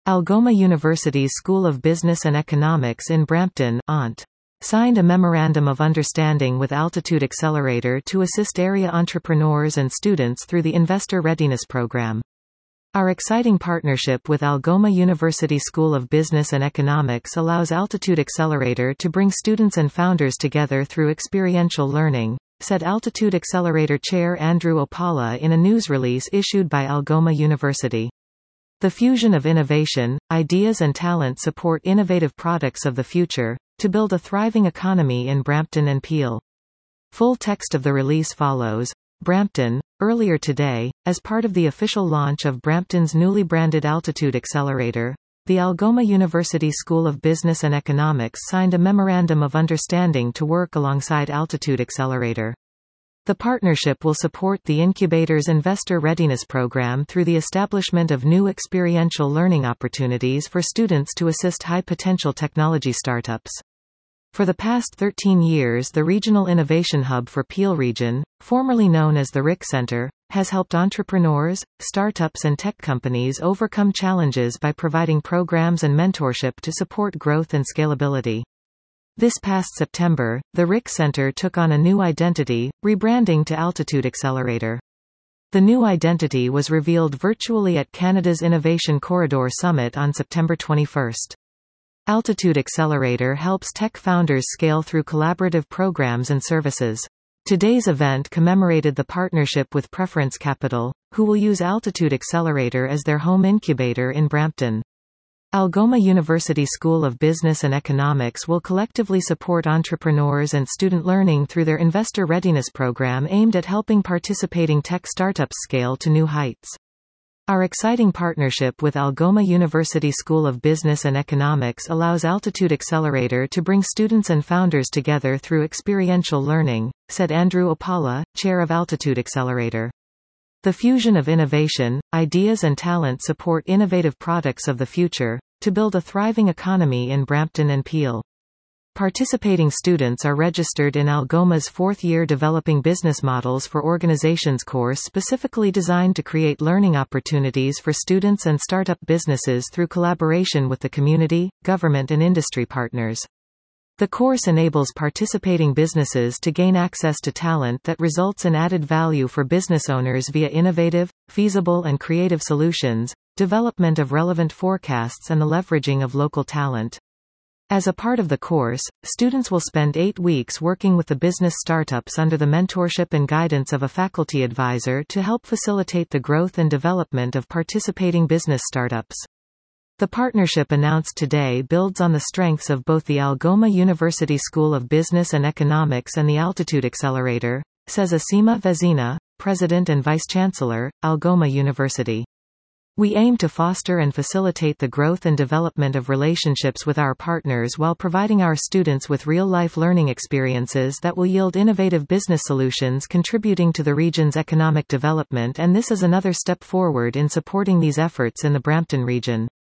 Algoma University's School of Business and Economics in Brampton, Ont. Signed a Memorandum of Understanding with Altitude Accelerator to assist area entrepreneurs and students through the Investor Readiness Program. Our exciting partnership with Algoma University School of Business and Economics allows Altitude Accelerator to bring students and founders together through experiential learning, said Altitude Accelerator Chair Andrew Opala in a news release issued by Algoma University. The fusion of innovation, ideas and talent support innovative products of the future, to build a thriving economy in Brampton and Peel. Full text of the release follows. Brampton, earlier today, as part of the official launch of Brampton's newly branded Altitude Accelerator, the Algoma University School of Business and Economics signed a Memorandum of Understanding to work alongside Altitude Accelerator. The partnership will support the incubator's Investor Readiness Program through the establishment of new experiential learning opportunities for students to assist high-potential technology startups. For the past 13 years, the Regional Innovation Hub for Peel Region, formerly known as the RIC Center, has helped entrepreneurs, startups and tech companies overcome challenges by providing programs and mentorship to support growth and scalability. This past September, the RIC Center took on a new identity, rebranding to Altitude Accelerator. The new identity was revealed virtually at Canada's Innovation Corridor Summit on September 21. Altitude Accelerator helps tech founders scale through collaborative programs and services. Today's event commemorated the partnership with Preference Capital, who will use Altitude Accelerator as their home incubator in Brampton. Algoma University School of Business and Economics will collectively support entrepreneurs and student learning through their Investor Readiness Program aimed at helping participating tech startups scale to new heights. Our exciting partnership with Algoma University School of Business and Economics allows Altitude Accelerator to bring students and founders together through experiential learning, said Andrew Opala, chair of Altitude Accelerator. The fusion of innovation, ideas and talent support innovative products of the future, to build a thriving economy in Brampton and Peel. Participating students are registered in Algoma's fourth-year Developing Business Models for Organizations course specifically designed to create learning opportunities for students and startup businesses through collaboration with the community, government and industry partners. The course enables participating businesses to gain access to talent that results in added value for business owners via innovative, feasible and creative solutions, development of relevant forecasts and the leveraging of local talent. As a part of the course, students will spend 8 weeks working with the business startups under the mentorship and guidance of a faculty advisor to help facilitate the growth and development of participating business startups. The partnership announced today builds on the strengths of both the Algoma University School of Business and Economics and the Altitude Accelerator, says Asima Vezina, President and Vice-Chancellor, Algoma University. We aim to foster and facilitate the growth and development of relationships with our partners while providing our students with real-life learning experiences that will yield innovative business solutions contributing to the region's economic development, and this is another step forward in supporting these efforts in the Brampton region.